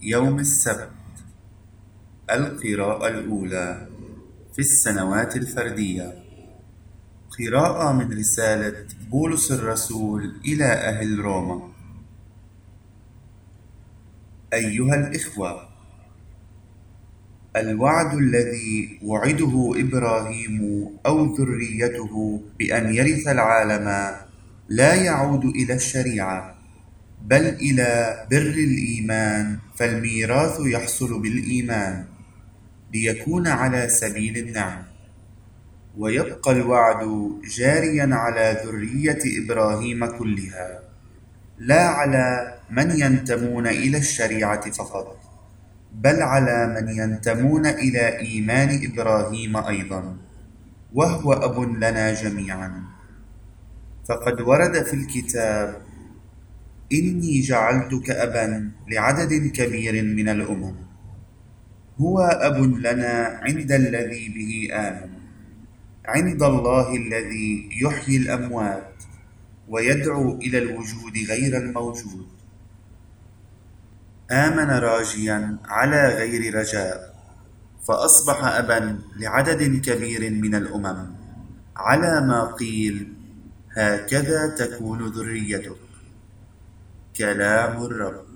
يوم السبت. القراءة الأولى في السنوات الفردية. قراءة من رسالة بولس الرسول إلى أهل روما. أيها الإخوة، الوعد الذي وعده إبراهيم أو ذريته بأن يرث العالم لا يعود إلى الشريعة، بل إلى بر الإيمان، فالميراث يحصل بالإيمان ليكون على سبيل النعم، ويبقى الوعد جاريا على ذرية إبراهيم كلها، لا على من ينتمون إلى الشريعة فقط، بل على من ينتمون إلى إيمان إبراهيم أيضا، وهو أب لنا جميعا. فقد ورد في الكتاب: إني جعلتك أبا لعدد كبير من الأمم. هو أب لنا عند الذي به آمن، عند الله الذي يحيي الأموات ويدعو إلى الوجود غير الموجود. آمن راجيا على غير رجاء، فأصبح أبا لعدد كبير من الأمم، على ما قيل: هكذا تكون ذريتك. كلام الرب.